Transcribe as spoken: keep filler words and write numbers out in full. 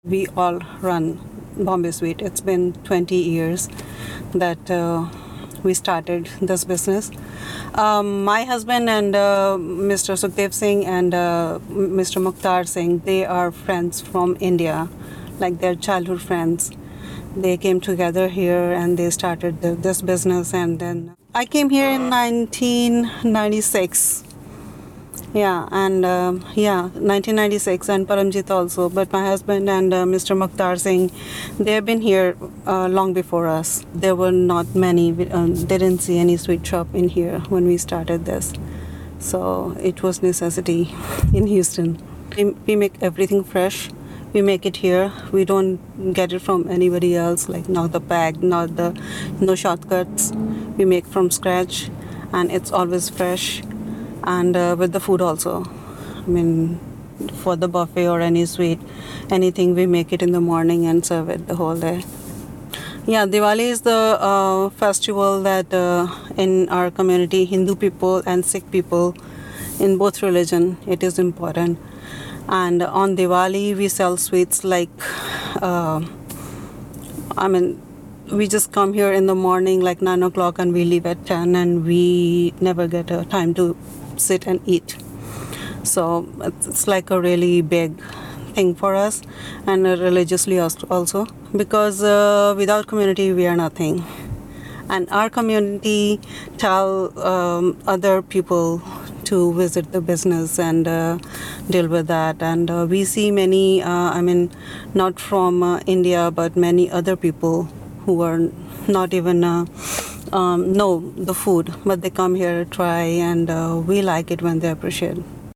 We all run Bombay Sweet. It's been twenty years that uh, we started this business. Um, my husband and uh, Mister Sukhdev Singh and uh, Mister Mukhtar Singh, they are friends from India, like they're childhood friends. They came together here and they started the, this business. And then I came here in nineteen ninety-six. Yeah, and uh, yeah, nineteen ninety-six, and Paramjit also. But my husband and uh, Mister Mukhtar Singh, they have been here uh, long before us. There were not many. We, um, they didn't see any sweet shop in here when we started this, so it was necessity in Houston. We, we make everything fresh. We make it here. We don't get it from anybody else. Like not the bag, not the no shortcuts. We make from scratch, and it's always fresh. And uh, with the food also, I mean, for the buffet or any sweet, anything, we make it in the morning and serve it the whole day. Yeah, Diwali is the uh, festival that uh, in our community, Hindu people and Sikh people, in both religion, it is important. And on Diwali, we sell sweets like, uh, I mean, we just come here in the morning like nine o'clock and we leave at ten, and we never get a time to sit and eat. So it's like a really big thing for us, and religiously also, because uh, without community we are nothing. And our community tell um, other people to visit the business and uh, deal with that. And uh, we see many, uh, I mean, not from uh, India, but many other people who are not even uh, um, know the food, but they come here to try, and uh, we like it when they appreciate it.